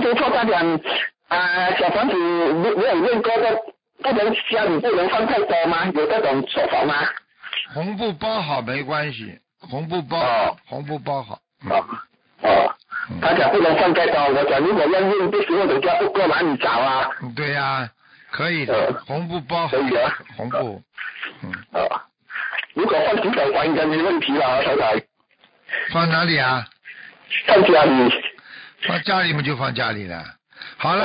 听错，他讲小房子没有念过的，不能家里不能放太多吗？有这种说法吗？ 红布包好没关系，红布包好。 他讲不能放太多，我讲如果要用的时候，人家不过哪里找啊？ 对呀，可以的，红布包好。 可以啊， 红布。 如果放几手房应该没问题了，小仔。 放哪里啊？ 放家里。 放家里嘛就放家里了。好了，